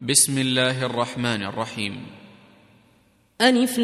بسم الله الرحمن الرحيم. ألف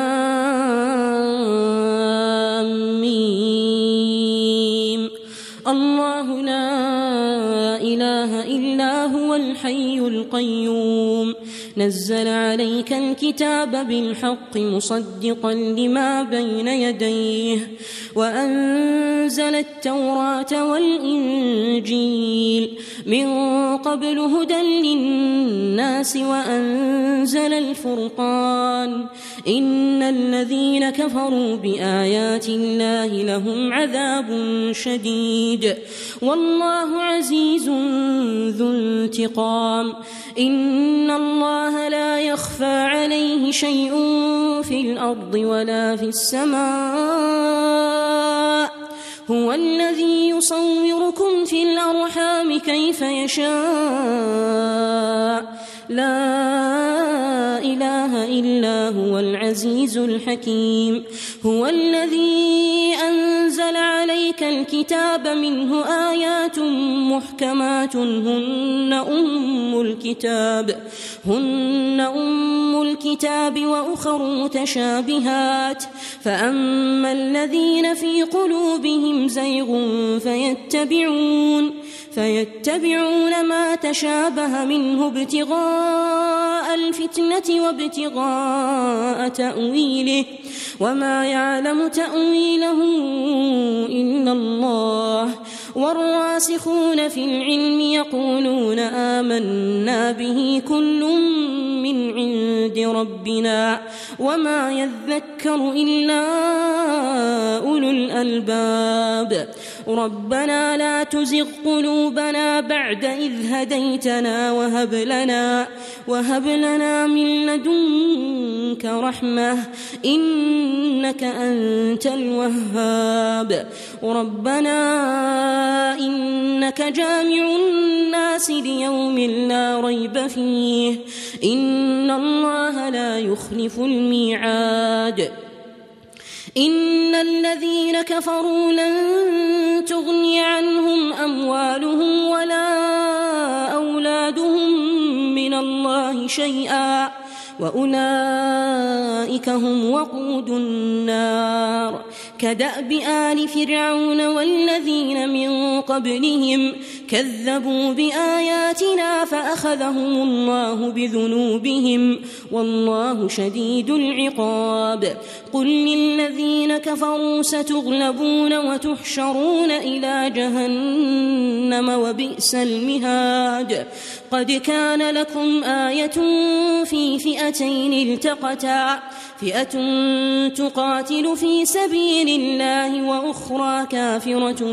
لام ميم. الله لا إله إلا هو الحي القيوم نزل عليك الكتاب بالحق مصدقا لما بين يديه وأنزل التوراة والإنجيل من قبل هدى للناس وأنزل الفرقان إن الذين كفروا بآيات الله لهم عذاب شديد والله عزيز ذو انتقام. إن الله لا يخفى عليه شيء في الأرض ولا في السماء هو الذي يصوركم في الأرحام كيف يشاء لا إله إلا هو العزيز الحكيم. هو الذي أنزل عليك الكتاب منه آيات محكمات هن أم الكتاب وأخر متشابهات فأما الذين في قلوبهم زيغ فيتبعون ما تشابه منه ابتغاء الفتنة وابتغاء تأويله وما يعلم تأويله إلا الله والراسخون في العلم يقولون آمنا به كل من عند ربنا وما يذكر إلا أولو الألباب. ربنا لا تزغ قلوبنا بعد إذ هديتنا وهب لنا من لدنك رحمة إنك أنت الوهاب. ربنا إنك جامع الناس ليوم لا ريب فيه إن الله لا يخلف الميعاد. إن الذين كفروا لن تغني عنهم أموالهم ولا أولادهم من الله شيئا وأولئك هم وقود النار. كدأب آل فرعون والذين من قبلهم كذبوا بآياتنا فأخذهم الله بذنوبهم والله شديد العقاب. قل للذين كفروا ستغلبون وتحشرون إلى جهنم وبئس المهاد. قد كان لكم آية في فئتين التقتا فئة تقاتل في سبيل الله وأخرى كافرة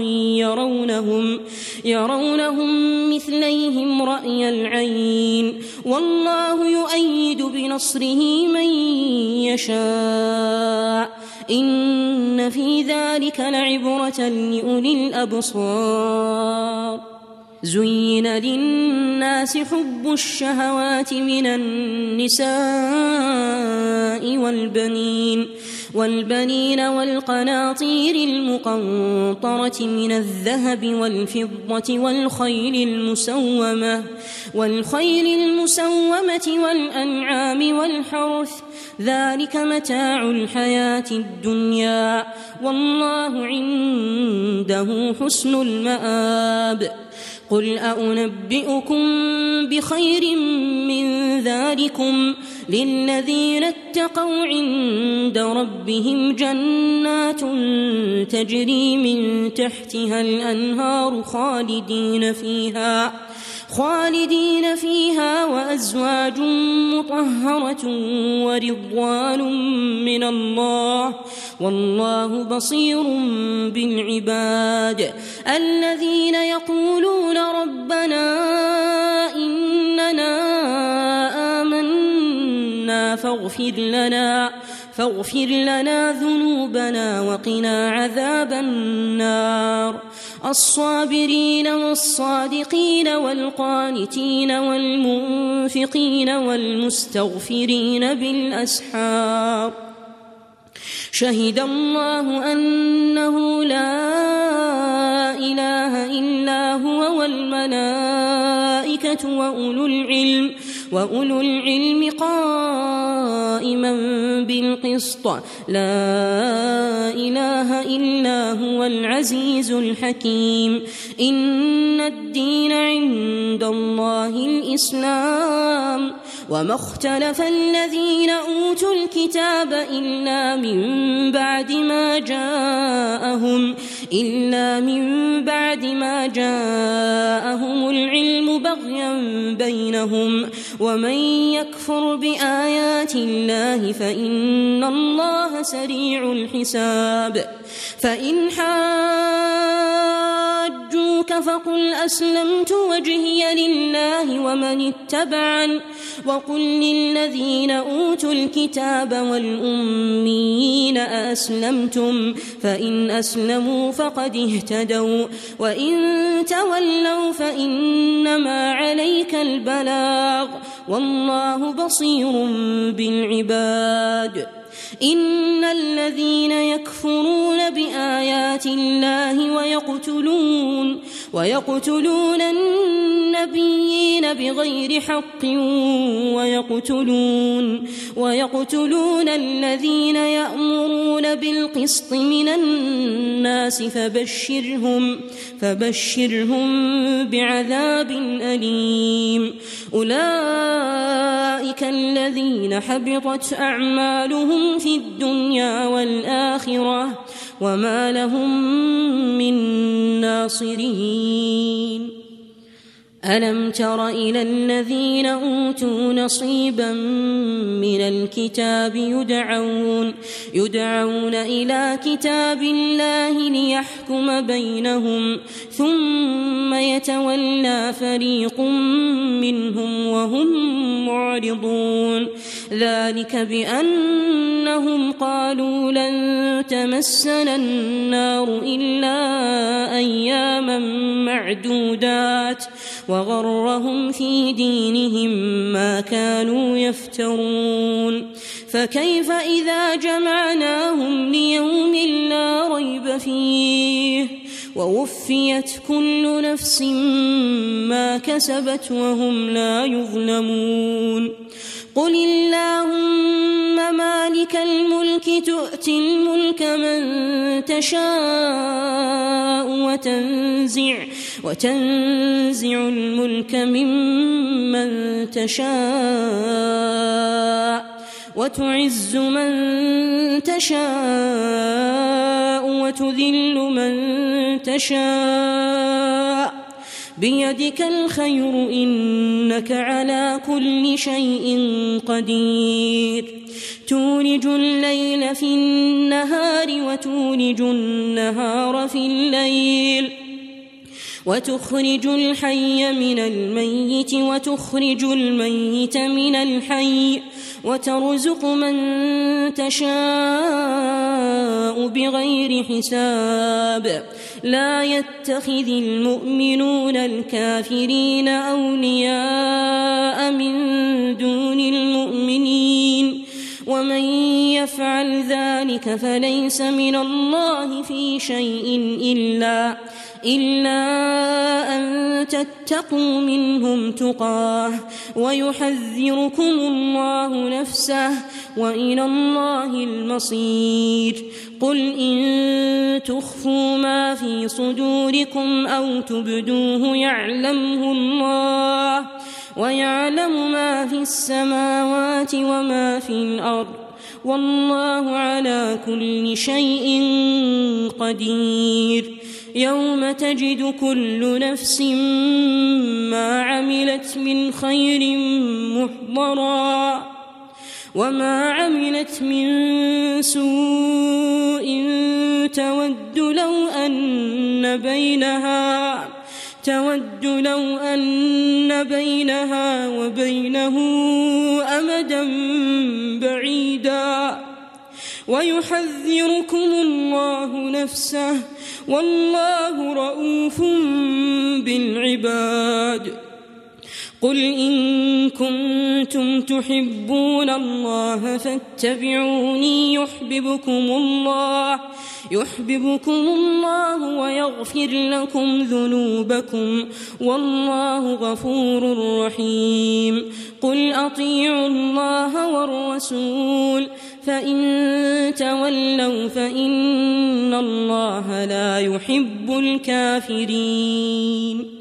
يرونهم مثليهم رأي العين والله يؤيد بنصره من يشاء إن في ذلك لعبرة لأولي الأبصار. زين للناس حب الشهوات من النساء والبنين والقناطير المقنطرة من الذهب والفضة والخيل المسومة والأنعام والحرث ذلك متاع الحياة الدنيا والله عنده حسن المآب. قل أنبئكم بخير من ذلكم للذين اتقوا عند ربهم جنات تجري من تحتها الأنهار خالدين فيها وأزواج مطهرة ورضوان من الله والله بصير بالعباد. الذين يقولون ربنا إننا آمنا فاغفر لنا ذنوبنا وقنا عذاب النار. الصابرين والصادقين والقانتين والمنفقين والمستغفرين بالأسحار. شهد الله أنه لا إله إلا هو والملائكة وأولو وأولو العلم قائما بالقسط لا إله إلا هو العزيز الحكيم إن الدين عند الله الإسلام وما اختلف الذين أوتوا الكتاب إلا من بعد ما جاءهم العلم بغيا بينهم ومن يكفر بآيات الله فإن الله سريع الحساب فإن حاجوك فقل أسلمت وجهي لله ومن اتبعن وقل للذين أوتوا الكتاب والأميين أأسلمتم فإن أسلموا فقد اهتدوا وإن تولوا فإنما عليك البلاغ والله بصير بالعباد إن الذين يكفرون بآيات الله ويقتلون النبيين بغير حق ويقتلون الذين يأمرون بالقسط من الناس فبشرهم بعذاب أليم أولئك الذين حبطت أعمالهم في الدنيا والآخرة وما لهم من ناصرين ألم تر إلى الذين أوتوا نصيبا من الكتاب يدعون إلى كتاب الله ليحكم بينهم ثم يتولى فريق منهم وهم معرضون ذلك بأنهم قالوا لن تمسنا النار إلا أياما معدودات وغرهم في دينهم ما كانوا يفترون فكيف إذا جمعناهم ليوم لا ريب فيه ووفيت كل نفس ما كسبت وهم لا يظلمون قل اللهم مالك الملك تؤتي الملك من تشاء وتنزع الملك ممن تشاء وتعز من تشاء وتذل من تشاء بيدك الخير إنك على كل شيء قدير تولج الليل في النهار وتولج النهار في الليل وتخرج الحي من الميت وتخرج الميت من الحي وترزق من تشاء بغير حساب لا يتخذ المؤمنون الكافرين أولياء من دون المؤمنين ومن يفعل ذلك فليس من الله في شيء إلا أن تتقوا منهم تقاه ويحذركم الله نفسه وإلى الله المصير قل إن تخفوا ما في صدوركم أو تبدوه يعلمه الله ويعلم ما في السماوات وما في الأرض والله على كل شيء قدير يوم تجد كل نفس ما عملت من خير محضرا وما عملت من سوء تود لو أن بينها وبينه أمدا بعيدا ويحذركم الله نفسه والله رؤوف بالعباد قل إن كنتم تحبون الله فاتبعوني يحببكم الله ويغفر لكم ذنوبكم والله غفور رحيم. قل أطيعوا الله والرسول فإن تولوا فإن الله لا يحب الكافرين.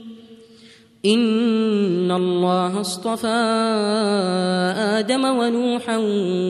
إن الله اصطفى آدم ونوحا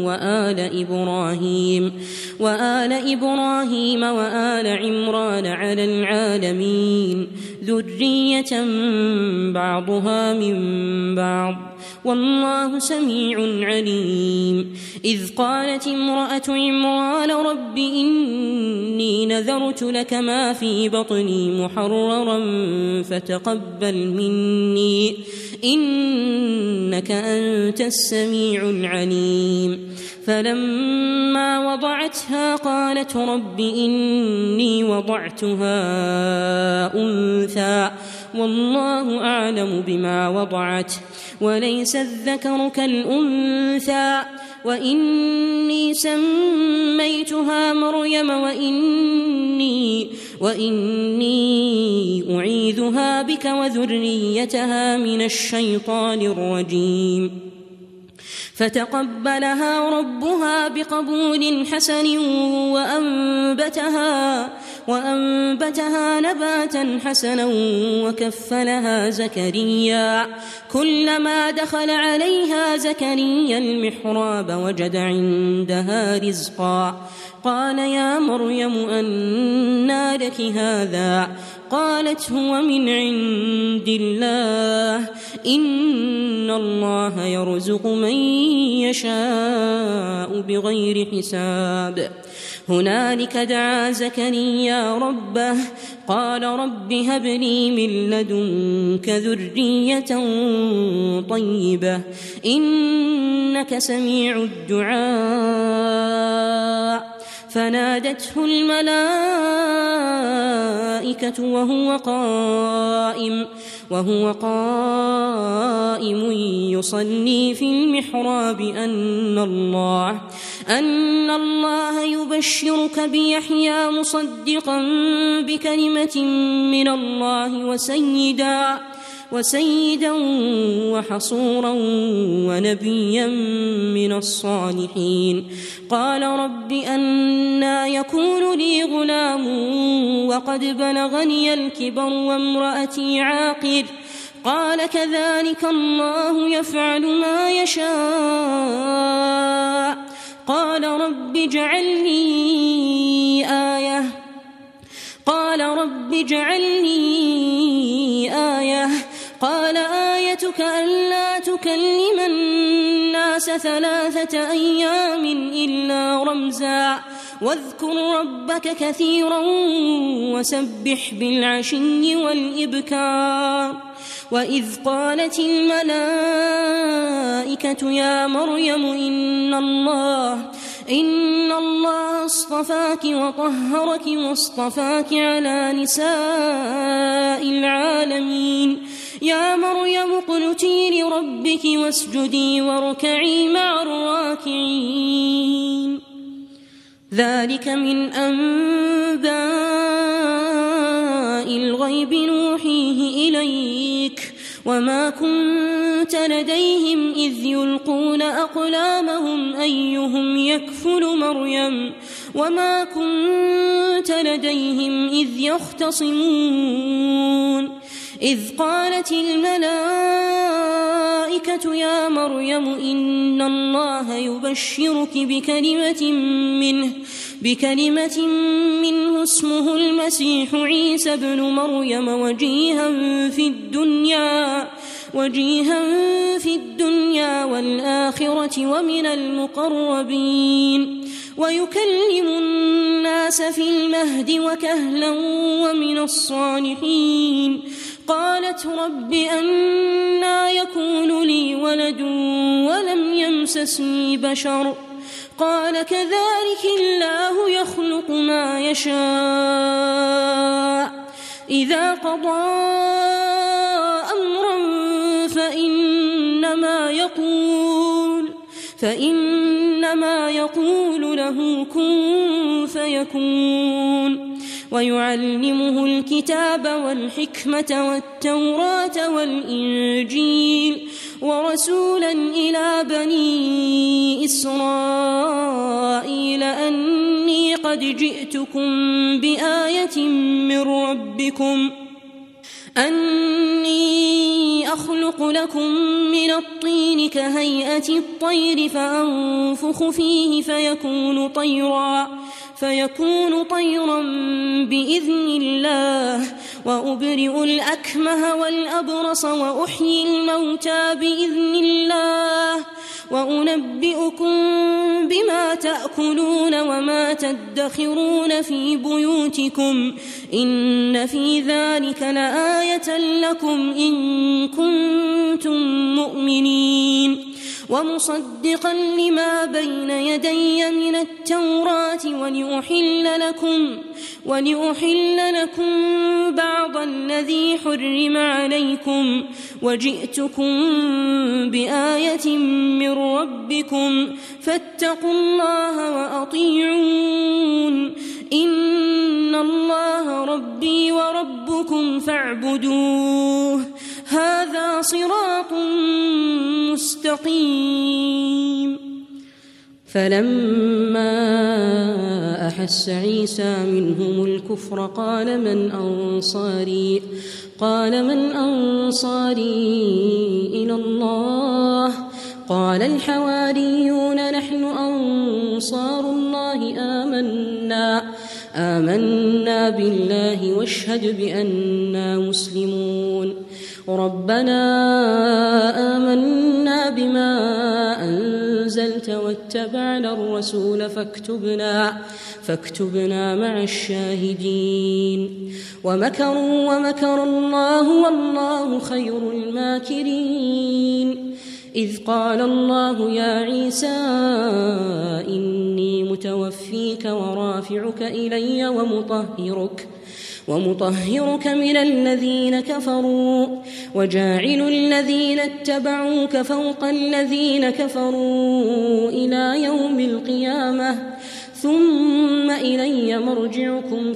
وآل إبراهيم وآل عمران على العالمين ذرية بعضها من بعض والله سميع عليم. إذ قالت امرأة عمران رب إني نذرت لك ما في بطني محررا فتقبل مني إنك أنت السميع العليم. فلما وضعتها قالت رب إني وضعتها أنثى والله أعلم بما وضعت وليس الذكر كالأنثى وإني سميتها مريم وإني أعيذها بك وذريتها من الشيطان الرجيم. فتقبلها ربها بقبول حسن وأنبتها نباتا حسنا وكفلها زكريا. كلما دخل عليها زكريا المحراب وجد عندها رزقا قال يا مريم أنى لك هذا؟ قالت هو من عند الله إن الله يرزق من يشاء بغير حساب. هنالك دعا زكريا ربه قال رب هب لي من لدنك ذرية طيبة إنك سميع الدعاء. فنادته الملائكة وهو قائم يصلي في المحراب أن الله يبشرك بيحيى مصدقا بكلمة من الله وسيدا وحصورا ونبيا من الصالحين. قال رب أنى يكون لي غلام وقد بلغني الكبر وامرأتي عاقر؟ قال كذلك الله يفعل ما يشاء. قال رب اجعل لي آية. قال آيتك ألا تكلم الناس 3 أيام إلا رمزا واذكر ربك كثيرا وسبح بالعشي والإبكار. وإذ قالت الملائكة يا مريم إن الله اصطفاك وطهرك واصطفاك على نساء العالمين. يا مريم اقنتي لربك واسجدي واركعي مع الراكعين. ذلك من أنباء الغيب نوحيه إليك وما كنت لديهم إذ يلقون أقلامهم أيهم يكفل مريم وما كنت لديهم إذ يختصمون. إذ قالت الملائكة يا مريم إن الله يبشرك بكلمة منه اسمه المسيح عيسى ابن مريم وجيها في الدنيا والآخرة ومن المقربين ويكلم الناس في المهد وكهلا ومن الصالحين. قالت رب أنى يكون لي ولد ولم يمسسني بشر؟ قال كذلك الله يخلق ما يشاء إذا قضى أمرا فإنما فإنما يقول له كن فيكون. ويعلمه الكتاب والحكمة والتوراة والإنجيل ورسولا إلى بني إسرائيل أني قد جئتكم بآية من ربكم أني أخلق لكم من الطين كهيئة الطير فأنفخ فيه فيكون طيرا بإذن الله وأبرئ الأكمه والأبرص وأحيي الموتى بإذن الله وأنبئكم بما تأكلون وما تدخرون في بيوتكم إن في ذلك لآية لكم إن كنتم مؤمنين. ومصدقا لما بين يدي من التوراة ولأحل لكم بعض الذي حرم عليكم وجئتكم بآية من ربكم فاتقوا الله وأطيعون إن الله ربي وربكم فاعبدوه هذا صراط مستقيم. فلما أحس عيسى منهم الكفر قال من أنصاري إلى الله قال الحواريون نحن أنصار الله آمنا بالله واشهد بأننا مسلمون. ربنا آمنا بما أنزلت واتبعنا الرسول فاكتبنا مع الشاهدين. ومكر الله والله خير الماكرين. إذ قال الله يا عيسى إني متوفيك ورافعك إلي ومطهرك من الذين كفروا وجاعل الذين اتبعوك فوق الذين كفروا إلى يوم القيامة ثم إلي مرجعكم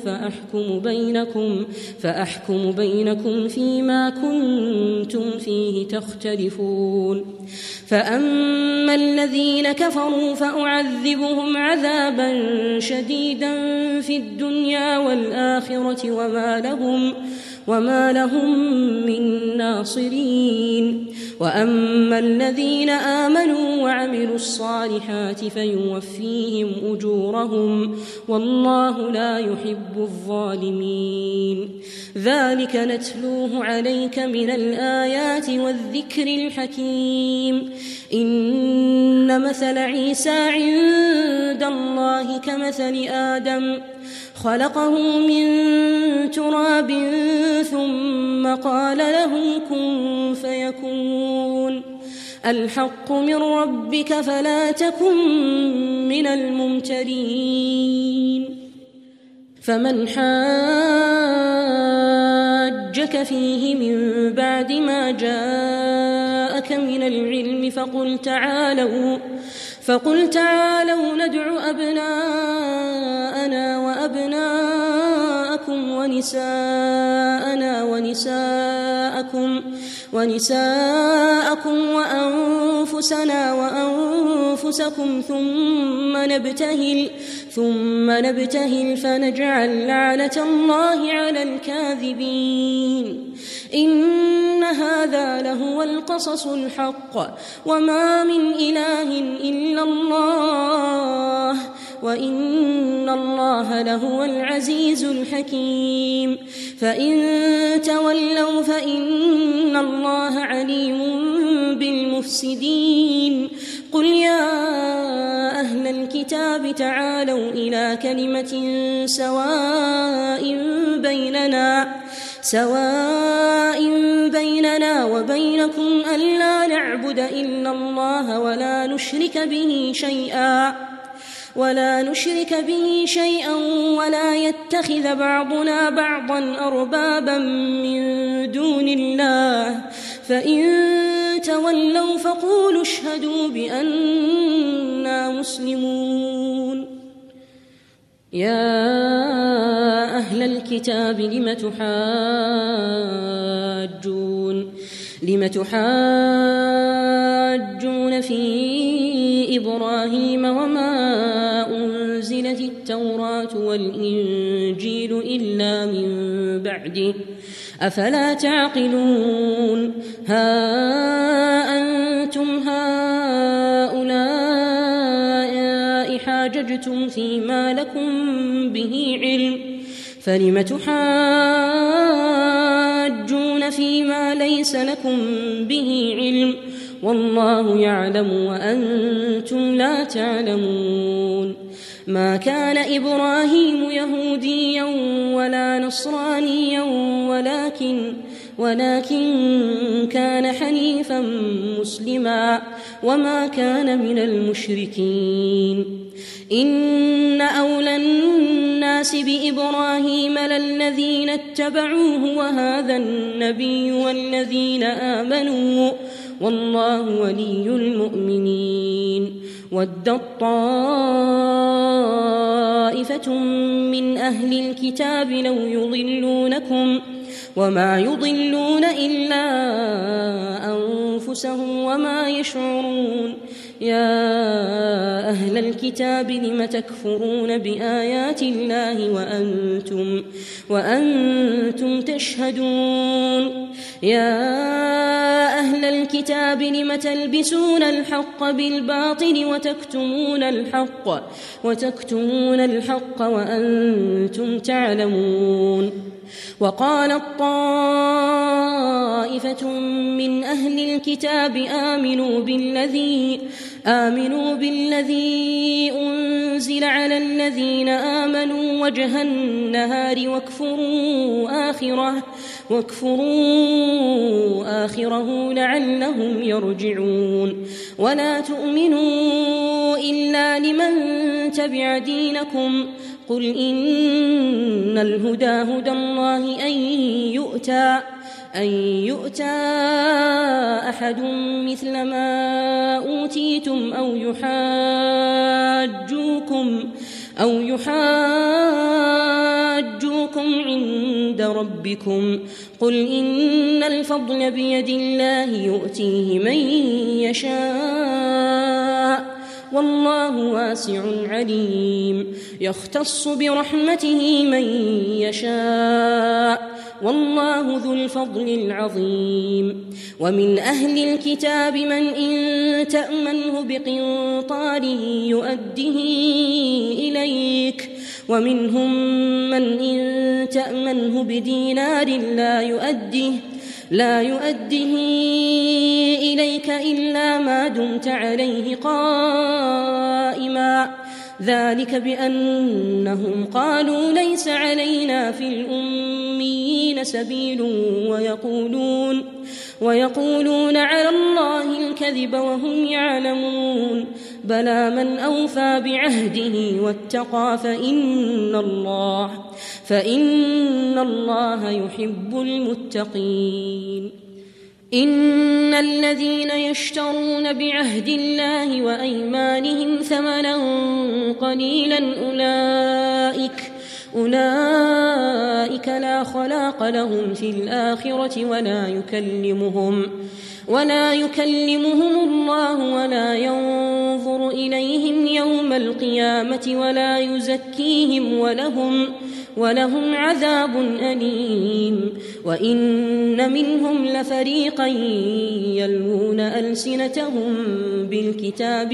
فأحكم بينكم فيما كنتم فيه تختلفون. فأما الذين كفروا فأعذبهم عذابا شديدا في الدنيا والآخرة وما لهم من ناصرين. وأما الذين آمنوا وعملوا الصالحات فيوفيهم أجورهم والله لا يحب الظالمين. ذلك نتلوه عليك من الآيات والذكر الحكيم. إن مثل عيسى عند الله كمثل آدم خلقه من تراب ثم قال له كن فيكون. الحق من ربك فلا تكن من الممترين. فمن حاجك فيه من بعد ما جاءك من العلم فقل تعالوا ندع أبناءنا وأبناءكم ونساءكم وأنفسنا وأنفسكم ثم نبتهل فنجعل لعنة الله على الكاذبين. إن هذا لهو القصص الحق وما من إله إلا الله وإن الله لهو العزيز الحكيم. فإن تولوا فإن الله عليم بالمفسدين. قل يا أهل الكتاب تعالوا إلى كلمة سواء بيننا وبينكم ألا نعبد إلا الله ولا نشرك به شيئا ولا نشرك به شيئا ولا يتخذ بعضنا بعضا أربابا من دون الله فإن تولوا فقولوا اشهدوا بأننا مسلمون. يا أهل الكتاب لم تحاجون في إبراهيم وما أنزلت التوراة والإنجيل إلا من بعده أفلا تعقلون. ها أنتم هؤلاء حاججتم فيما لكم به علم فلم تحاجون فيما ليس لكم به علم والله يعلم وأنتم لا تعلمون. ما كان إبراهيم يهوديا ولا نصرانيا ولكن كان حنيفا مسلما وما كان من المشركين. إن أولى الناس بإبراهيم للذين اتبعوه وهذا النبي والذين آمنوا والله ولي المؤمنين. ودت طائفة من أهل الكتاب لو يضلونكم وما يضلون إلا أنفسهم وما يشعرون. يا أهل الكتاب لم تكفرون بآيات الله وأنتم تشهدون. يا أهل الكتاب لم تلبسون الحق بالباطل وتكتمون الحق وأنتم تعلمون. وقالت طائفة من أهل الكتاب آمنوا بالذي أنزل على الذين آمنوا وجه النهار واكفروا آخره لعلهم يرجعون. ولا تؤمنوا إلا لمن تبع دينكم قل إن الهدى هدى الله أن يؤتى أحد مثل ما أوتيتم أو يحاجوكم عند ربكم قل إن الفضل بيد الله يؤتيه من يشاء والله واسع عليم. يختص برحمته من يشاء والله ذو الفضل العظيم. ومن أهل الكتاب من إن تأمنه بقنطار يؤده إليك ومنهم من إن تأمنه بدينار لا يؤده إليك إلا ما دمت عليه قائما ذلك بأنهم قالوا ليس علينا في الأميين سبيل ويقولون على الله الكذب وهم يعلمون. بلى من أوفى بعهده واتقى فإن الله يحب المتقين. إن الذين يشترون بعهد الله وأيمانهم ثمنا قليلا أولئك لا خلاق لهم في الآخرة ولا يكلمهم الله ولا ينظر إليهم يوم القيامة ولا يزكيهم ولهم عذاب أليم. وإن منهم لفريقا يلوون ألسنتهم بالكتاب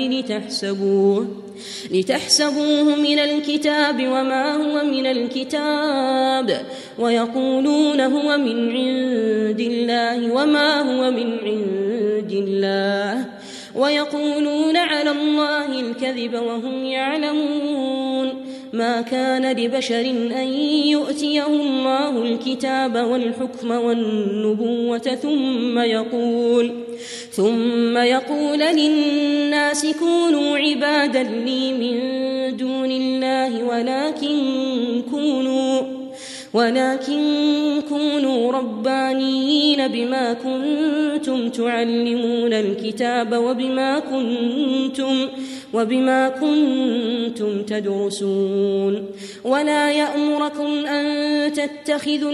لتحسبوه من الكتاب وما هو من الكتاب ويقولون هو من عند الله وما هو من عند الله ويقولون على الله الكذب وهم يعلمون. ما كان لبشر أن يؤتيه الله الكتاب والحكم والنبوة ثم يقول للناس كونوا عبادا لي من دون الله ولكن كونوا ربانيين بما كنتم تعلمون الكتاب وبما كنتم تدرسون ولا يأمركم أن تتخذوا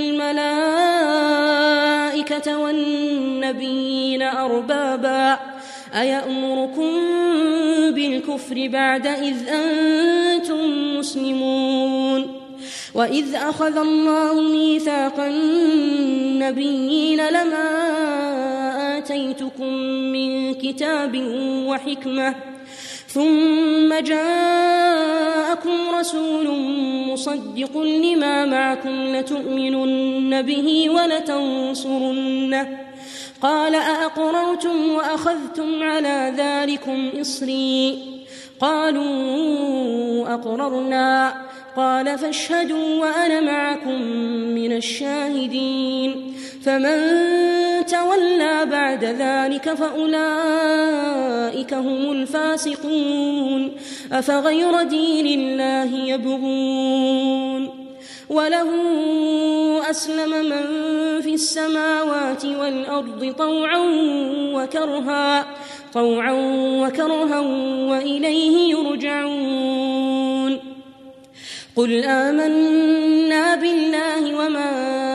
الملائكة والنبيين أربابا أيأمركم بالكفر بعد إذ أنتم مسلمون وإذ أخذ الله ميثاق النبيين لما آتيتكم من كتاب وحكمة ثم جاءكم رسول مصدق لما معكم لتؤمنن به ولتنصرنه قال أأقررتم وأخذتم على ذلكم إصري قالوا أقررنا قال فاشهدوا وأنا معكم من الشاهدين فمن تولى بعد ذلك فأولئك هم الفاسقون أفغير دين الله يبغون وله أسلم من في السماوات والأرض طوعا وكرها وإليه يرجعون قل آمنا بالله وما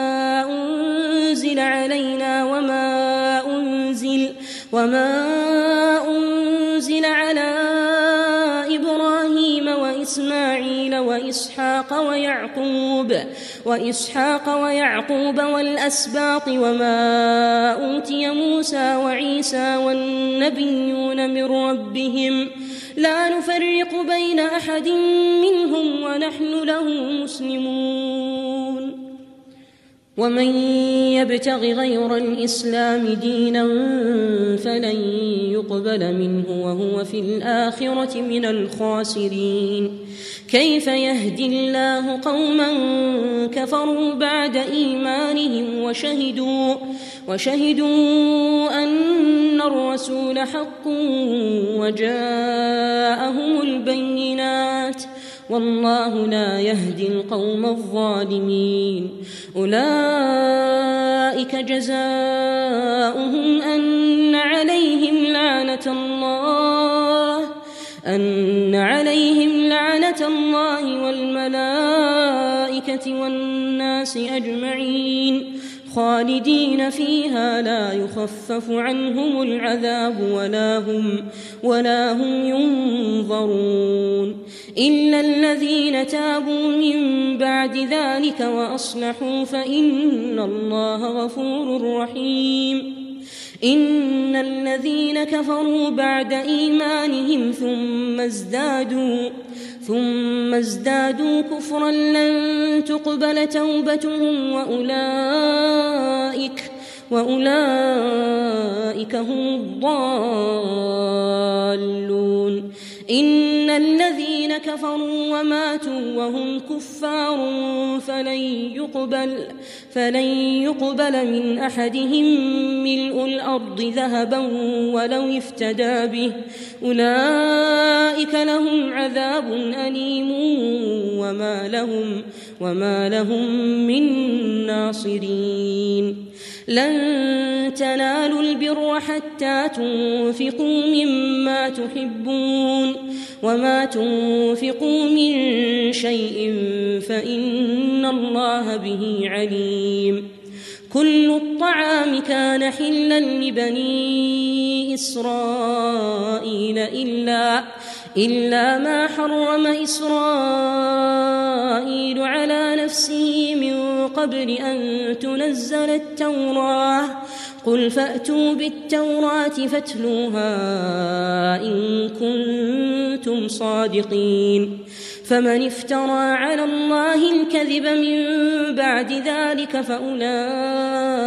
أنزل علينا وما أنزل على إبراهيم وإسماعيل وإسحاق ويعقوب والأسباط وما أوتي موسى وعيسى والنبيون من ربهم لا نفرق بين أحد منهم ونحن له مسلمون ومن يبتغ غير الإسلام دينا فلن يقبل منه وهو في الآخرة من الخاسرين كيف يهدي الله قوما كفروا بعد إيمانهم وشهدوا أن الرسول حق وجاءهم البينات والله لا يهدي القوم الظالمين أولئك جزاؤهم أن عليهم لعنة الله والملائكة والناس أجمعين خالدين فيها لا يخفف عنهم العذاب ولا هم ينظرون إلا الذين تابوا من بعد ذلك وأصلحوا فإن الله غفور رحيم إن الذين كفروا بعد إيمانهم ثم ازدادوا كفرا لن تقبل توبتهم وأولئك هم الضالون إن الذين كفروا وماتوا وهم كفار فلن يقبل من أحدهم ملء الأرض ذهبا ولو افتدى به أولئك لهم عذاب أليم وما لهم من ناصرين لن تنالوا البر حتى تنفقوا مما تحبون وما تنفقوا من شيء فإن الله به عليم كل الطعام كان حلا لبني إسرائيل إلا ما حرم إسرائيل على نفسه من قبل أن تنزل التوراة قل فأتوا بالتوراة فاتلوها إن كنتم صادقين فمن افترى على الله الكذب من بعد ذلك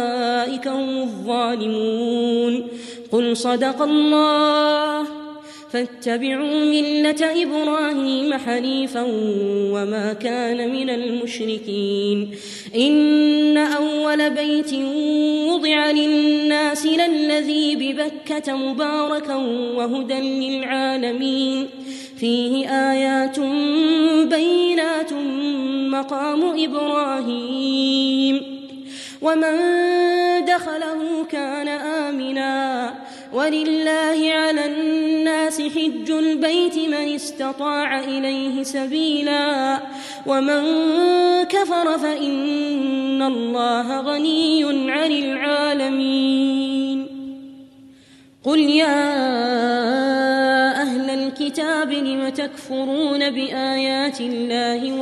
فأولئك هم الظالمون قل صدق الله فاتبعوا ملة إبراهيم حنيفا وما كان من المشركين إن أول بيت وضع للناس للذي ببكة مباركا وهدى للعالمين فيه آيات بينات مقام إبراهيم ومن دخله كان آمنا ولله على الناس حج البيت من استطاع إليه سبيلا ومن كفر فإن الله غني عن العالمين قل يا أهل الكتاب لم تكفرون بآيات الله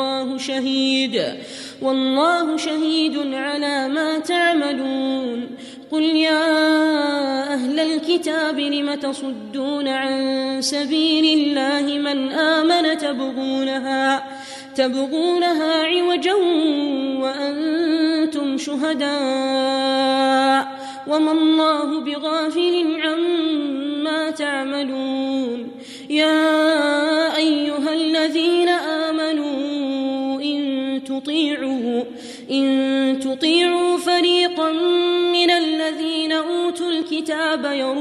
والله شهيد على ما تعملون قل يا أهل الكتاب لم تصدون عن سبيل الله من آمن تبغونها عوجا وأنتم شهداء وما الله بغافل عما تعملون يا أيها الذين آمنوا إن تطيعوا فريقا من الذين أوتوا الكتاب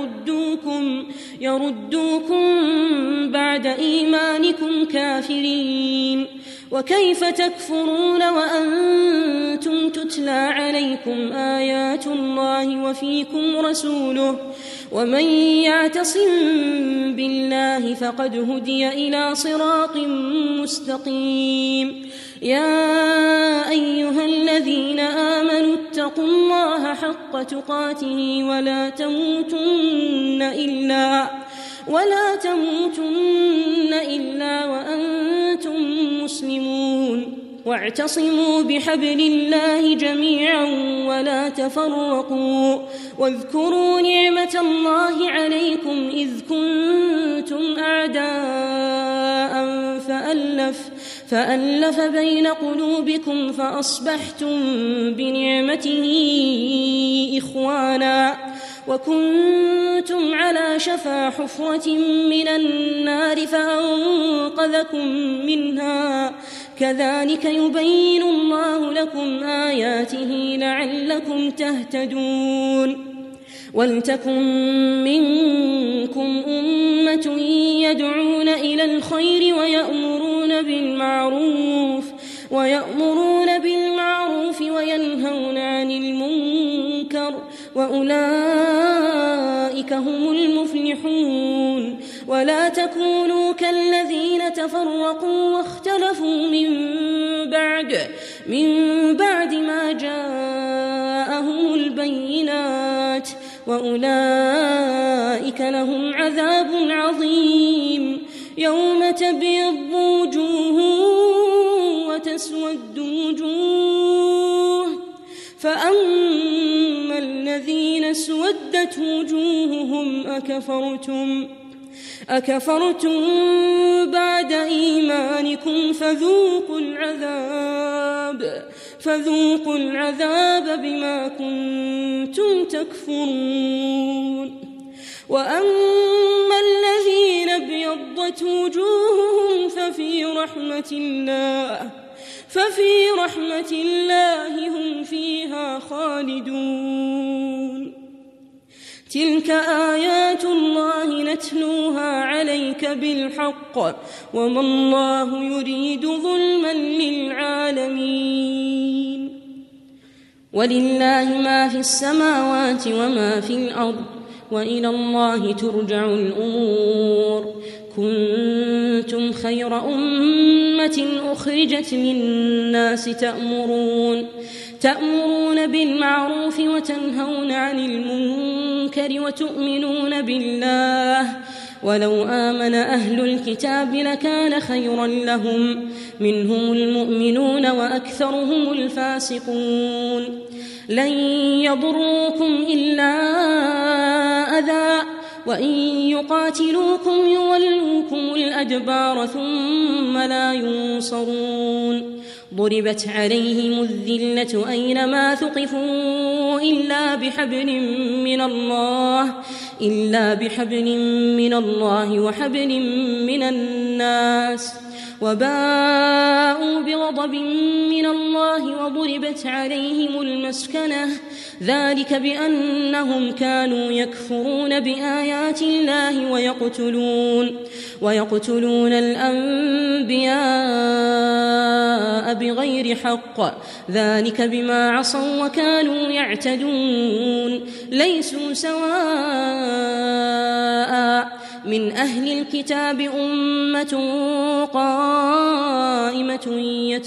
يردوكم بعد إيمانكم كافرين وكيف تكفرون وأنتم تتلى عليكم آيات الله وفيكم رسوله ومن يعتصم بالله فقد هدي إلى صراط مستقيم يا أيها الذين آمنوا اتقوا الله حق تقاته ولا تموتن إلا وأنتم مسلمون واعتصموا بحبل الله جميعا ولا تفرقوا واذكروا نعمة الله عليكم إذ كنتم أعداء فألف بين قلوبكم فأصبحتم بنعمته إخوانا وكنتم على شفا حفرة من النار فأنقذكم منها كذلك يبين الله لكم آياته لعلكم تهتدون ولتكن منكم أمة يدعون إلى الخير ويأمرون بالمعروف وينهون عن المنكر وأولئك هم المفلحون ولا تكونوا كالذين تفرقوا واختلفوا من بعد ما جاءهم البينات وأولئك لهم عذاب عظيم يوم تبيض وجوه وتسود وجوه فأما الذين اسودت وجوههم أكفرتم بعد إيمانكم فذوقوا العذاب بما كنتم تكفرون وأما الذين ابيضت وجوههم ففي رحمة الله هم فيها خالدون تلك آيات الله نتلوها عليك بالحق وما الله يريد ظلما للعالمين ولله ما في السماوات وما في الأرض وإلى الله ترجع الأمور كنتم خير أمة أخرجت للناس تأمرون بالمعروف وتنهون عن المنكر وتؤمنون بالله ولو آمن أهل الكتاب لكان خيرا لهم منهم المؤمنون وأكثرهم الفاسقون لن يضروكم إلا أذى وإن يقاتلوكم يولوكم الأدبار ثم لا ينصرون ضربت عليهم الذلة أينما ثقفوا إلا بحبل من الله وحبل من الناس وباءوا بغضب من الله وضربت عليهم المسكنة ذلك بأنهم كانوا يكفرون بآيات الله ويقتلون الأنبياء بغير حق ذلك بما عصوا وكانوا يعتدون ليسوا سواء من أهل الكتاب أمة قائمة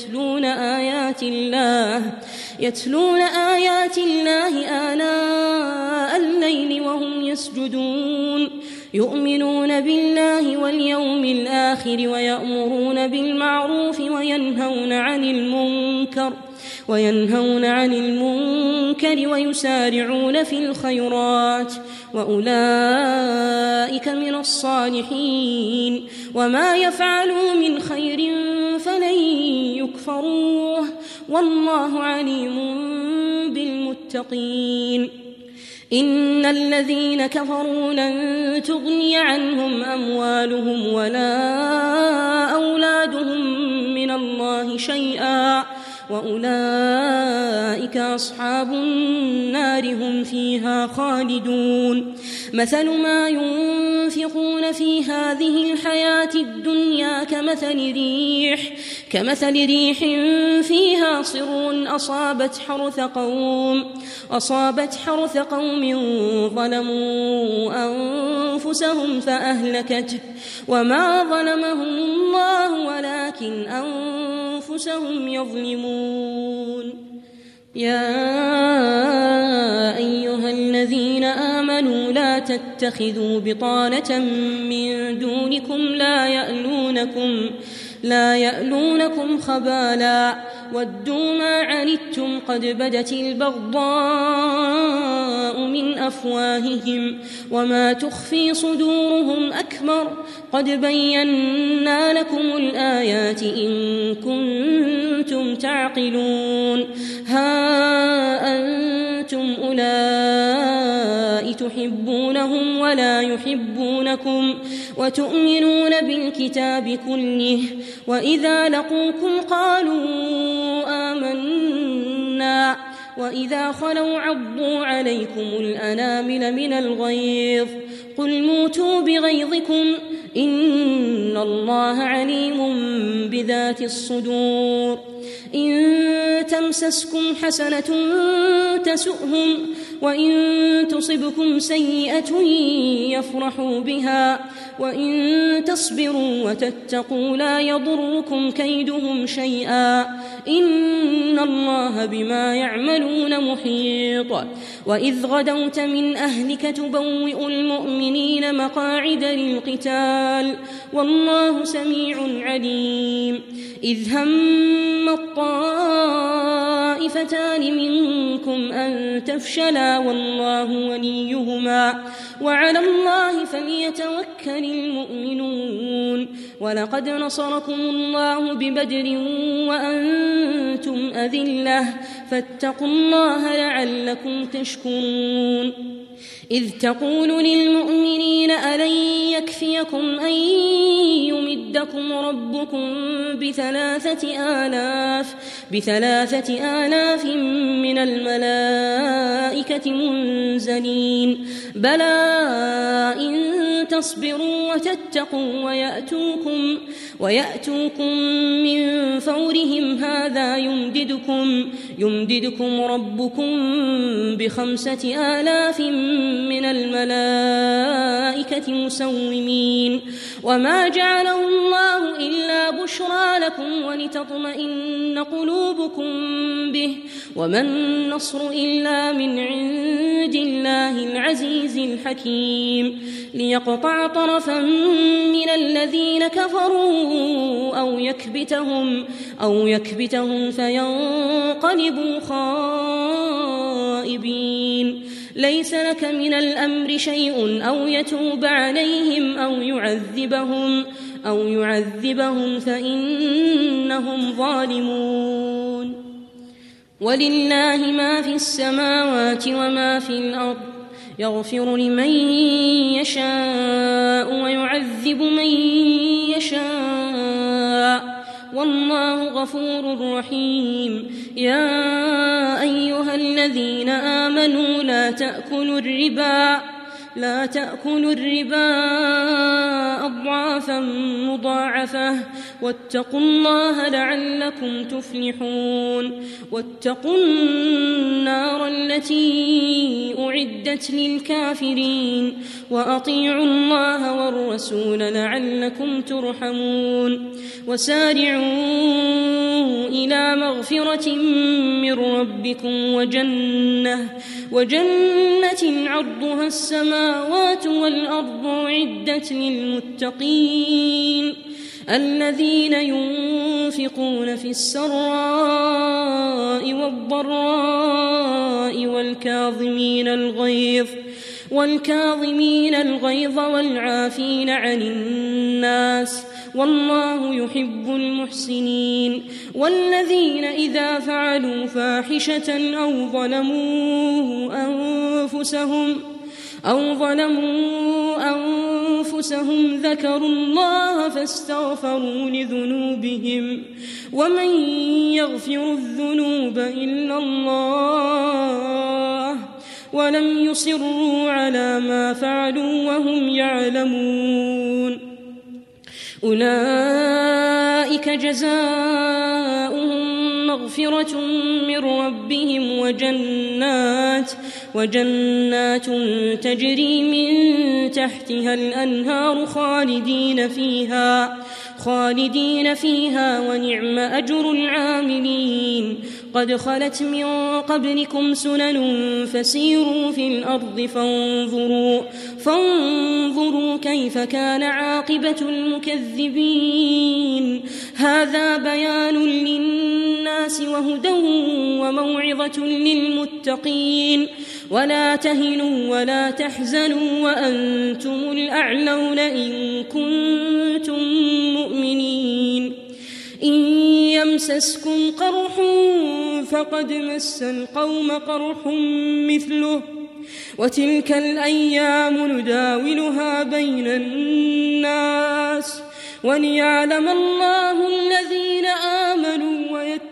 يتلون آيات الله آناء الليل وهم يسجدون يؤمنون بالله واليوم الآخر ويأمرون بالمعروف وينهون عن المنكر ويسارعون في الخيرات وأولئك من الصالحين وما يفعلوا من خير فلن يكفروه والله عليم بالمتقين إن الذين كفروا لن تغني عنهم أموالهم ولا أولادهم من الله شيئا وأولئك أصحاب النار هم فيها خالدون مثل ما ينفقون في هذه الحياة الدنيا كمثل ريح فيها صر أصابت حرث قوم ظلموا أنفسهم فأهلكته وما ظلمهم الله ولكن أنفسهم يظلمون يا أيها الذين آمنوا لا تتخذوا بطانة من دونكم لا يألونكم خبالا ودوا ما عنتم قد بدت البغضاء من أفواههم وما تخفي صدورهم أكبر قد بينا لكم الآيات إن كنتم تعقلون ها أنتم أولئك تحبونهم ولا يحبونكم وتؤمنون بالكتاب كله وإذا لقوكم قالوا آمنا وإذا خلوا عضوا عليكم الأنامل من الغيظ قل موتوا بغيظكم إن الله عليم بذات الصدور إن تمسسكم حسنة تسؤهم وإن تصبكم سيئة يفرحوا بها وإن تصبروا وتتقوا لا يضركم كيدهم شيئا إن الله بما يعملون محيط وإذ غدوت من أهلك تبوئ المؤمنين مقاعد للقتال والله سميع عليم إذ هم الطائفتان منكم أن تفشلا والله وليهما وعلى الله فليتوكل المؤمنون ولقد نصركم الله ببدر وأنتم أذلة فاتقوا الله لعلكم تشكرون إذ تقول للمؤمنين ألن يكفيكم أن يمدكم ربكم بثلاثة آلاف من الملائكة منزلين بلى إن تصبروا وتتقوا ويأتوكم من فورهم هذا يمددكم ربكم ب5,000 من الملائكة مسومين وما جعله الله إلا بشرى لكم ولتطمئن قلوبكم به وما النصر إلا من عند الله العزيز الحكيم ليقطع طرفا من الذين كفروا أو يكبتهم فينقلبوا خائبين ليس لك من الأمر شيء أو يتوب عليهم أو يعذبهم فإنهم ظالمون. ولله ما في السماوات وما في الأرض، يغفر لمن يشاء ويعذب من يشاء، والله غفور رحيم. يا أيها الذين آمنوا لا تأكلوا الربا أضعافا مضاعفة، واتقوا الله لعلكم تفلحون. واتقوا النار التي أعدت للكافرين، وأطيعوا الله والرسول لعلكم ترحمون. وسارعوا إلى مغفرة من ربكم وجنة عرضها السماوات والأرض أعدت للمتقين، الذين ينفقون في السراء والضراء والكاظمين الغيظ والعافين عن الناس، والله يحب المحسنين. والذين إذا فعلوا فاحشة أو ظلموا أنفسهم ذكروا الله فاستغفروا لذنوبهم، ومن يغفر الذنوب إلا الله، ولم يصروا على ما فعلوا وهم يعلمون. أولئك جزاؤهم مغفرة من ربهم وجنات تجري من تحتها الأنهار خالدين فيها وَنِعْمَ أجر العاملين. قد خلت من قبلكم سنن فسيروا في الأرض فانظروا كيف كان عاقبة المكذبين. هذا بيان للناس وهدى وموعظة للمتقين. ولا تهنوا ولا تحزنوا وأنتم الأعلون إن كنتم مؤمنين. إن يمسسكم قرح فقد مس القوم قرح مثله، وتلك الأيام نداولها بين الناس، وليعلم الله الذين آمنوا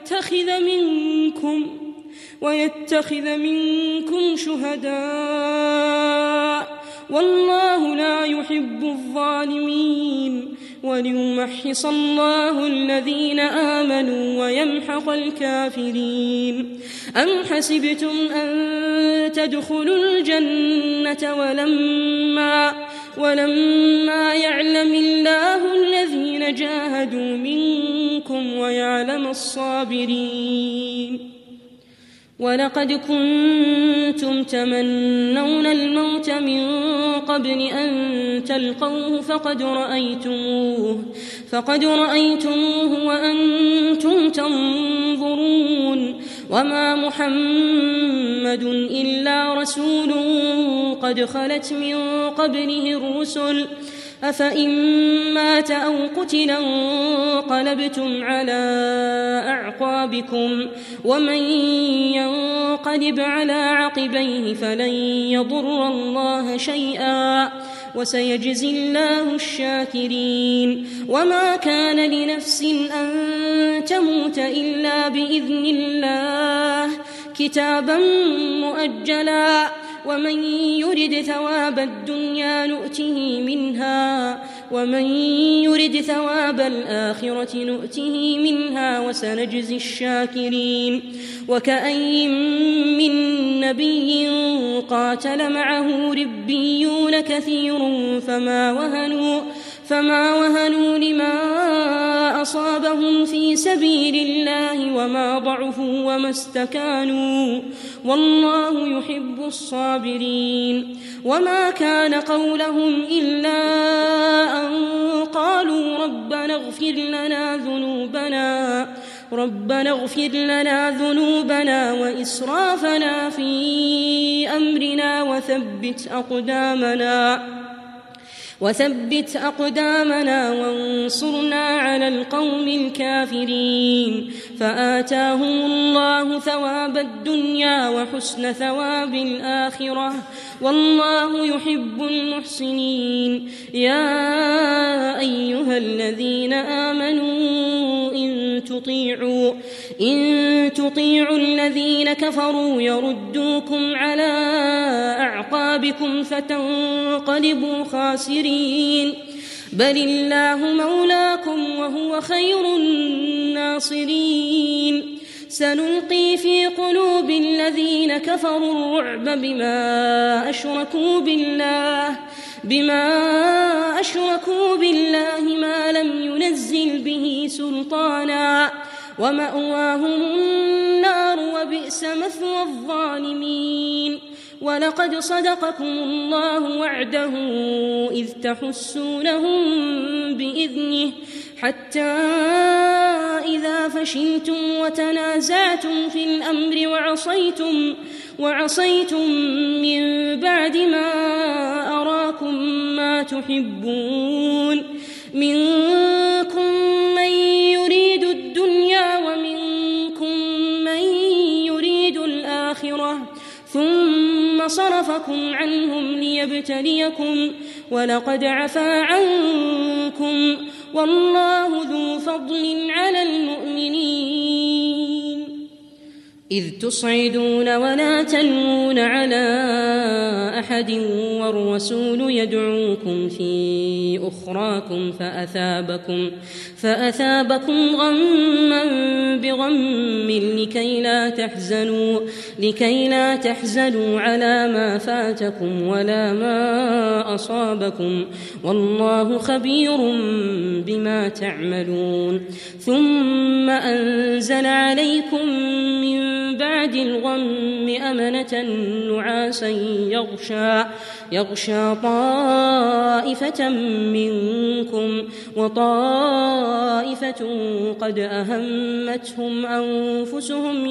ويتخذ منكم شهداء، والله لا يحب الظالمين. وليمحص الله الذين آمنوا ويمحق الكافرين. أم حسبتم أن تدخلوا الجنة ولما يعلم الله الذين جاهدوا منكم ويعلم الصابرين. ولقد كنتم تمنون الموت من قبل أن تلقوه فقد رأيتموه وأنتم تنظرون. وما محمد إلا رسول قد خلت من قبله الرسل، أفإن مات أو قتلا انقلبتم على أعقابكم، ومن ينقلب على عقبيه فلن يضر الله شيئا، وسيجزي الله الشاكرين. وما كان لنفس أن تموت إلا بإذن الله كتابا مؤجلا، ومن يرد ثواب الدنيا نؤته منها، ومن يرد ثواب الآخرة نؤته منها، وسنجزي الشاكرين. وكأين من نبي قاتل معه ربيون كثير فما وهنوا لما أصابهم في سبيل الله وما ضعفوا وما استكانوا، والله يحب الصابرين. وما كان قولهم إلا أن قالوا ربنا اغفر لنا ذنوبنا وإسرافنا في أمرنا وثبت أقدامنا وانصرنا على القوم الكافرين. فآتاهم الله ثواب الدنيا وحسن ثواب الآخرة، والله يحب المحسنين. يا أيها الذين آمنوا إن تطيعوا الذين كفروا يردوكم على أعقابكم فتنقلبوا خاسرين. بل الله مولاكم وهو خير الناصرين. سنلقي في قلوب الذين كفروا الرعب بما أشركوا بالله ما لم ينزل به سلطانا، ومأواهم النار وبئس مثوى الظالمين. ولقد صدقكم الله وعده إذ تحسونهم بإذنه حتى إذا فشلتم وتنازعتم في الأمر وعصيتم من بعد ما أراكم ما تحبون، منكم من يريد الدنيا ومنكم من يريد الآخرة، ثم صرفكم عنهم ليبتليكم، ولقد عفا عنكم، والله ذو فضل على المؤمنين. إذ تصعدون ولا تلوون على أحد والرسول يدعوكم في أخراكم فأثابكم غما بغم لكي لا تحزنوا على ما فاتكم ولا ما أصابكم، والله خبير بما تعملون. ثم أنزل عليكم من بعد الغم أمنة نعاسا يغشى طائفة منكم، وطائفة قد أهمتهم أنفسهم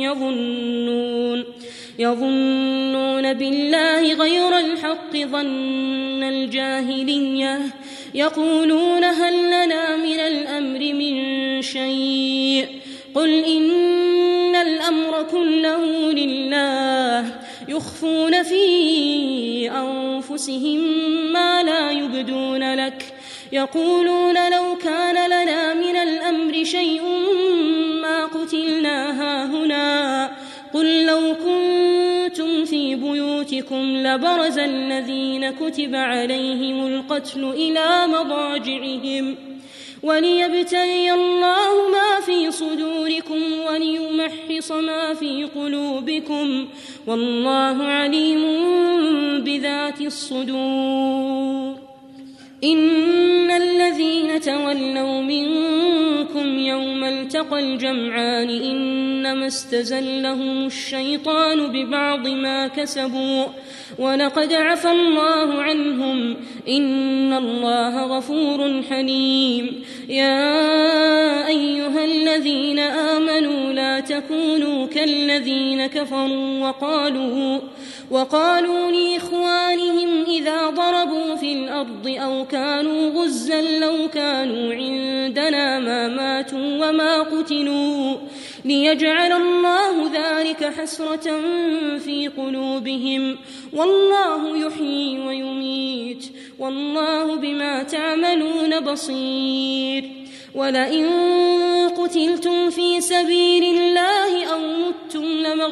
يظنون بالله غير الحق ظن الجاهلية، يقولون هل لنا من الأمر من شيء؟ قل إن الأمر كله لله، يخفون في أنفسهم ما لا يبدون لك، يقولون لو كان لنا من الأمر شيء ما قتلنا هاهنا. قل لو كنتم في بيوتكم لبرز الذين كتب عليهم القتل إلى مضاجعهم، وليبتلي الله ما في صدوركم وليمحص ما في قلوبكم، والله عليم بذات الصدور. إن الذين تولوا منكم يوم التقى الجمعان إنما استزلهم الشيطان ببعض ما كسبوا، ولقد عفى الله عنهم، إن الله غفور حليم. يا أيها الذين آمنوا لا تكونوا كالذين كفروا وقالوا لإخوانهم إذا ضربوا في الأرض أو كانوا غزا لو كانوا عندنا ما ماتوا وما قتلوا، ليجعل الله ذلك حسرة في قلوبهم، والله يحيي ويميت، والله بما تعملون بصير. ولئن قتلتم في سبيل الله أو متم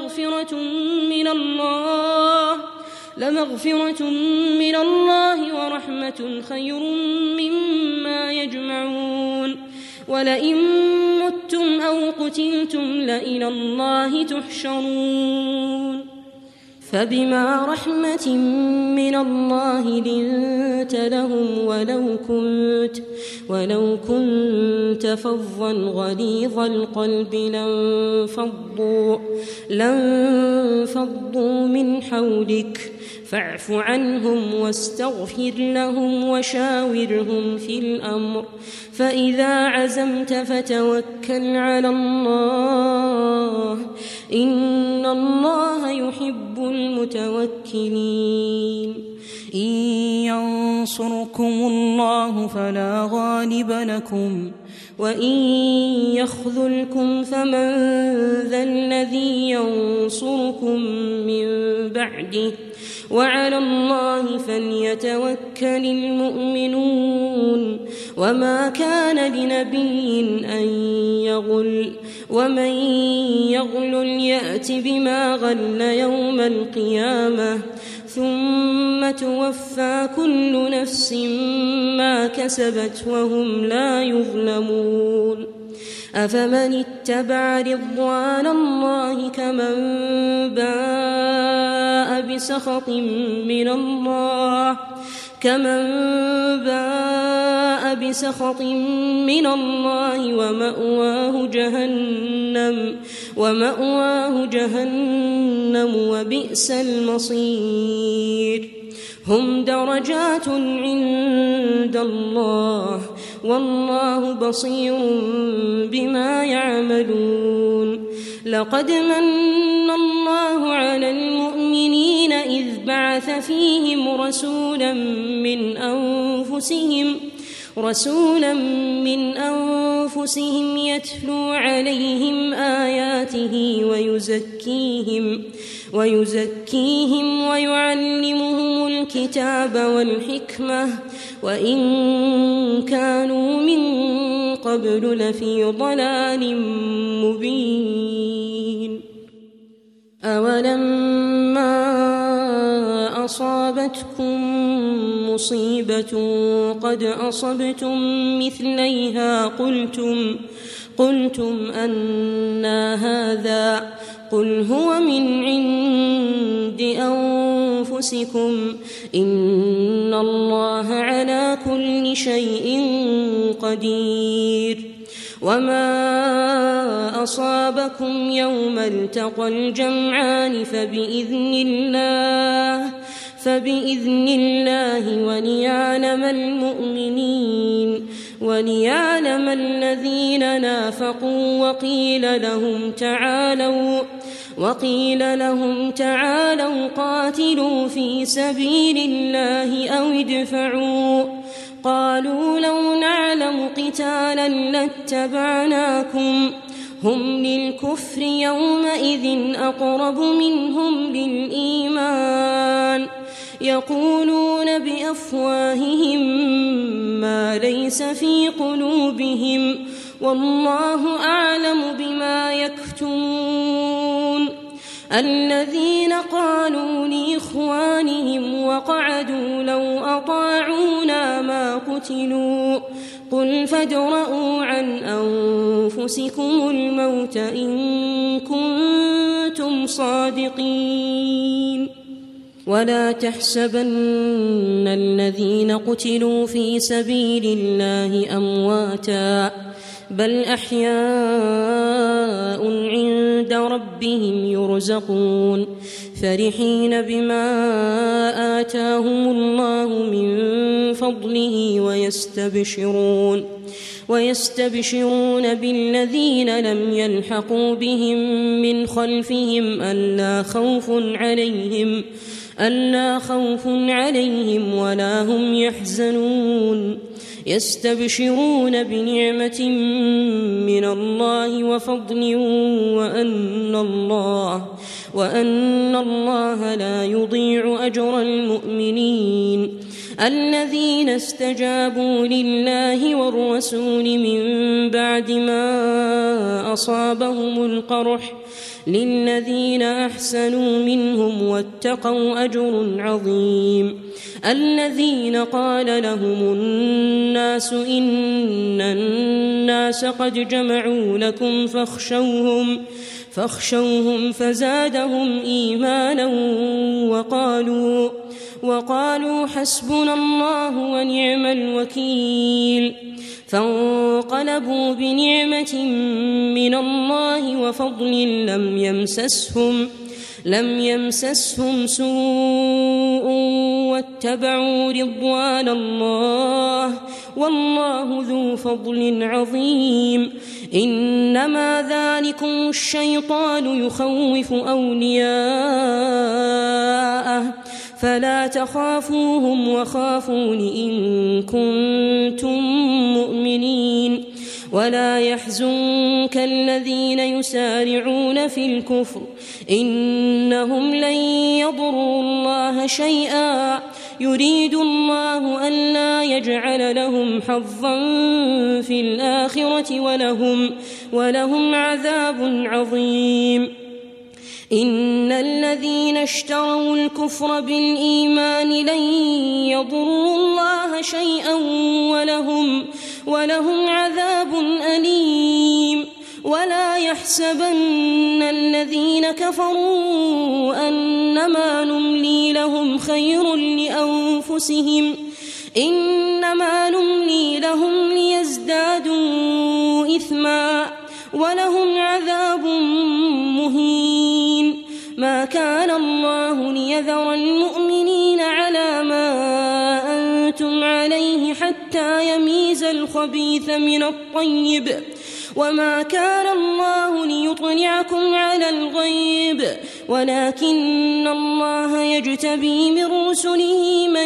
لمغفرة من الله ورحمة خير مما يجمعون. ولئن متم أو قتلتم لإلى الله تحشرون. فبما رحمة من الله لنت لهم ولو كنت فظا غليظ القلب لانفضوا من حولك، فاعف عنهم واستغفر لهم وشاورهم في الأمر، فإذا عزمت فتوكل على الله، إن الله يحب المتوكلين. إن ينصركم الله فلا غالب لكم وإن يخذلكم فمن ذا الذي ينصركم من بعده وعلى الله فليتوكل المؤمنون وما كان لنبي أن يغل ومن يغل يأت بما غل يوم القيامة ثم توفى كل نفس ما كسبت وهم لا يظلمون أفمن اتبع رضوان الله كمن باء بسخط من الله ومأواه جهنم وبئس المصير هم درجات عند الله والله بصير بما يعملون لقد من الله على المؤمنين إذ بعث فيهم رسولا من أنفسهم يتلو عليهم آياته ويزكيهم ويعلمهم الكتاب والحكمة وإن كانوا من قبل لفي ضلال مبين أولما أصابتكم مصيبة قد أصبتم مثليها قلتم أنى هذا قل هو من عند أنفسكم إن الله على كل شيء قدير وما أصابكم يوم التقى الجمعان فبإذن الله وليعلم الذين نافقوا وقيل لهم تعالوا قاتلوا في سبيل الله أو ادفعوا قالوا لو نعلم قتالا لاتبعناكم هم للكفر يومئذ أقرب منهم للإيمان يقولون بأفواههم ما ليس في قلوبهم والله أعلم بما يكتمون الذين قالوا لإخوانهم وقعدوا لو أطاعونا ما قتلوا قل فادرءوا عن أنفسكم الموت إن كنتم صادقين ولا تحسبن الذين قتلوا في سبيل الله أمواتا بل أحياء عند ربهم يرزقون فرحين بما آتاهم الله من فضله ويستبشرون بالذين لم يلحقوا بهم من خلفهم ألا خوف عليهم ولا هم يحزنون يستبشرون بنعمة من الله وفضل وأن الله لا يضيع أجر المؤمنين الذين استجابوا لله والرسول من بعد ما أصابهم القرح للذين أحسنوا منهم واتقوا أجر عظيم الذين قال لهم الناس إن الناس قد جمعوا لكم فاخشوهم فزادهم إيمانا وقالوا حسبنا الله ونعم الوكيل فانقلبوا بنعمة من الله وفضل لم يمسسهم سوء واتبعوا رضوان الله والله ذو فضل عظيم إنما ذلكم الشيطان يخوف أولياءه فلا تخافوهم وخافون إن كنتم مؤمنين ولا يحزنك الذين يسارعون في الكفر إنهم لن يضروا الله شيئا يريد الله ألا يجعل لهم حظا في الآخرة ولهم عذاب عظيم إن الذين اشتروا الكفر بالإيمان لن يضروا الله شيئا ولهم عذاب أليم ولا يحسبن الذين كفروا أنما نملي لهم خير لأنفسهم إنما نملي لهم ليزدادوا إثما ولهم عذاب مهين ما كان الله ليذر المؤمنين على ما أنتم عليه حتى يميز الخبيث من الطيب وما كان الله ليطلعكم على الغيب ولكن الله يجتبي من رسله من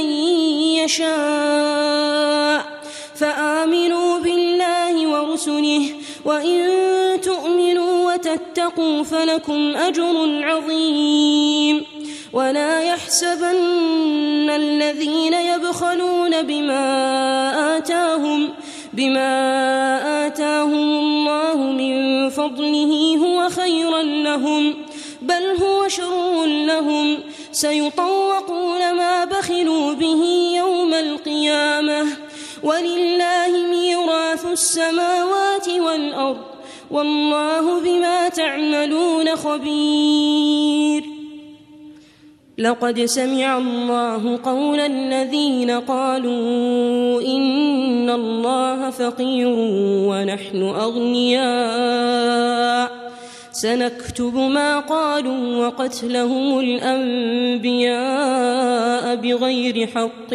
يشاء فآمنوا بالله ورسله وإن تؤمنوا وتتقوا فلكم أجر عظيم ولا يحسبن الذين يبخلون بما آتاهم الله من فضله هو خيرا لهم بل هو شر لهم سيطوقون ما بخلوا به يوم القيامة ولله ميراث السماوات والأرض والله بما تعملون خبير لقد سمع الله قول الذين قالوا إن الله فقير ونحن أغنياء سنكتب ما قالوا وقتلهم الأنبياء بغير حق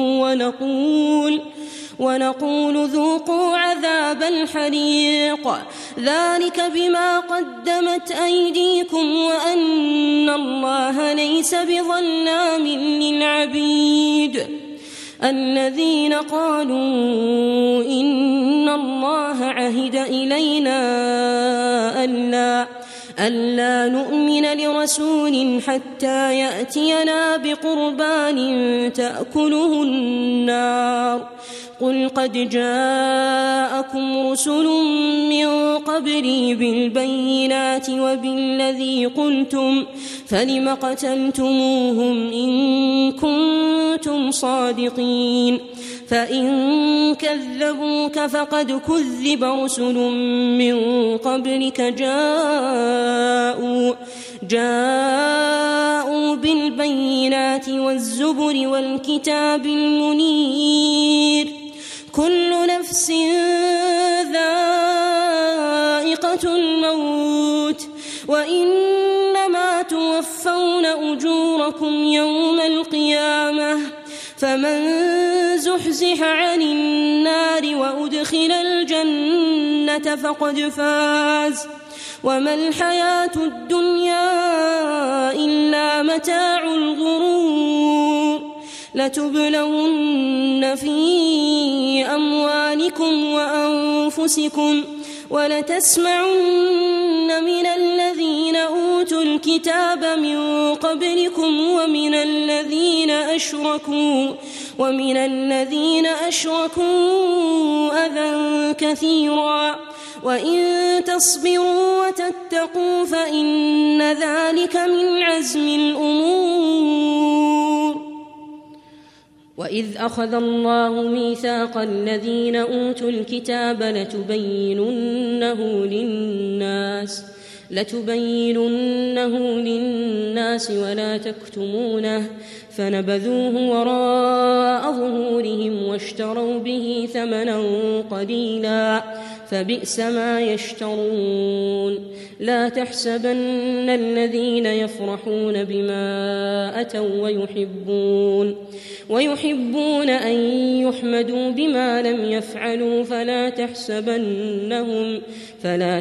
ونقول ذوقوا عذاب الحريق ذلك بما قدمت أيديكم وأن الله ليس بظلام للعبيد الذين قالوا إن الله عهد إلينا ألا نؤمن لرسول حتى يأتينا بقربان تأكله النار قل قد جاءكم رسل من قبلي بالبينات وبالذي قلتم فلم قتلتموهم إن كنتم صادقين فإن كذبوك فقد كذب رسل من قبلك جاءوا بالبينات والزبر والكتاب المنير كل نفس ذائقة الموت وإنما توفون أجوركم يوم القيامة فمن زحزح عن النار وأدخل الجنة فقد فاز وما الحياة الدنيا إلا متاع الغرور لتبلون في أموالكم وأنفسكم ولتسمعن من الذين أوتوا الكتاب من قبلكم ومن الذين أشركوا أذى كثيرا وإن تصبروا وتتقوا فإن ذلك من عزم الأمور وإذ أخذ الله ميثاق الذين أوتوا الكتاب لتبيننه للناس ولا تكتمونه فنبذوه وراء ظهورهم واشتروا به ثمنا قليلا فبئس ما يشترون لا تحسبن الذين يفرحون بما أتوا ويحبون أن يحمدوا بما لم يفعلوا فلا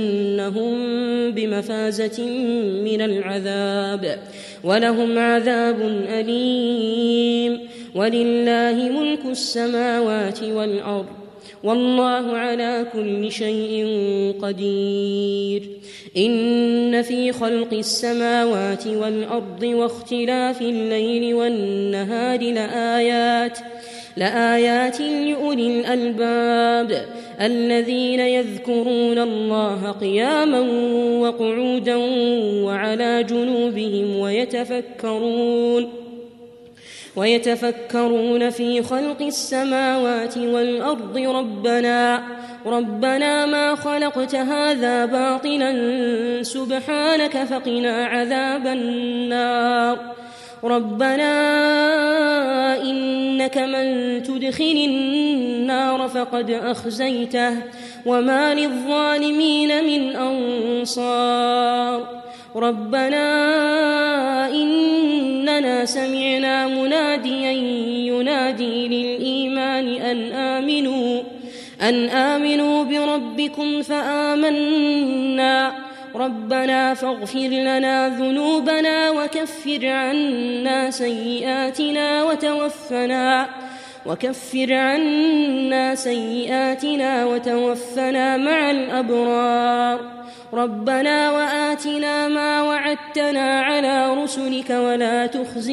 تحسبنهم بمفازة من العذاب ولهم عذاب عذاب أليم ولله ملك السماوات والأرض والله على كل شيء قدير إن في خلق السماوات والأرض واختلاف الليل والنهار لآيات لأولي الألباب الذين يذكرون الله قياما وقعودا وعلى جنوبهم ويتفكرون في خلق السماوات والأرض ربنا ما خلقت هذا باطلا سبحانك فقنا عذاب النار ربنا إنك من تدخل النار فقد أخزيته وما للظالمين من أنصار ربنا إننا سمعنا مناديا ينادي للإيمان أن آمنوا بربكم فآمنا ربنا فاغفر لنا ذنوبنا وكفر عنا سيئاتنا وتوفنا مع الأبرار ربنا وآتنا ما وعدتنا على رسلك ولا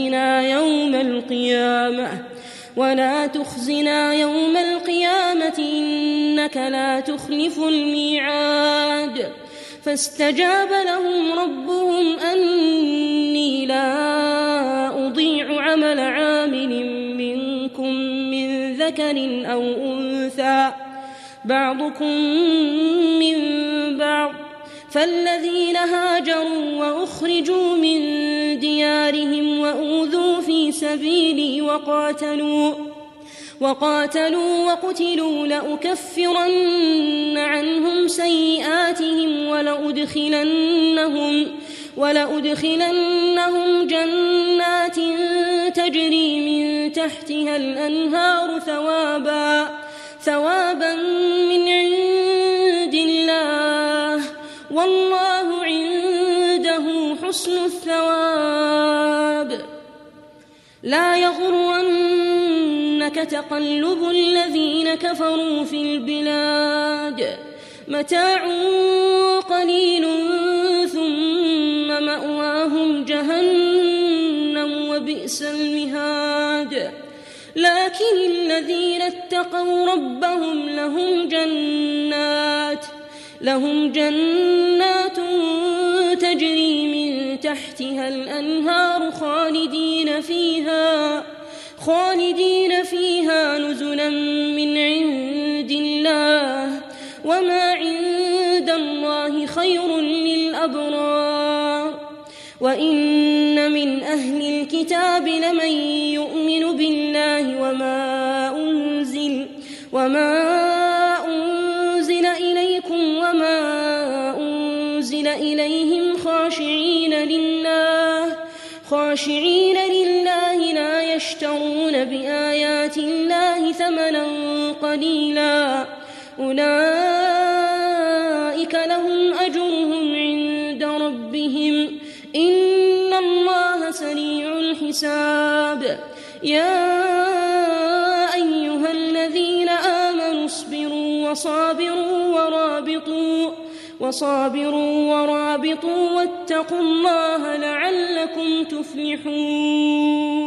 تخزنا يوم القيامة إنك لا تخلف الميعاد فاستجاب لهم ربهم أني لا أضيع عمل عامل منكم من ذكر أو أنثى بعضكم من بعض فالذين هاجروا وأخرجوا من ديارهم وأوذوا في سبيلي وقاتلوا وقتلوا لأكفرن عنهم سيئاتهم ولأدخلنهم جنات تجري من تحتها الأنهار ثوابا من عند الله والله عنده حسن الثواب لا يغرنك تقلب الذين كفروا في البلاد متاع قليل ثم مأواهم جهنم وبئس المهاد لكن الذين اتقوا ربهم لهم جنات تجري من تحتها الأنهار خالدين فيها نزلا من عند الله وما عند الله خير للأبرار وإن من أهل الكتاب لمن يؤمن بالله وما أنزل إليكم وما أنزل إليهم خاشعين لله لا يشترون بآيات الله ثمنا قليلا أولئك لهم أجرهم عند ربهم إن الله سريع الحساب يا أيها الذين آمنوا اصبروا وصابروا ورابطوا واتقوا الله لعلكم تفلحون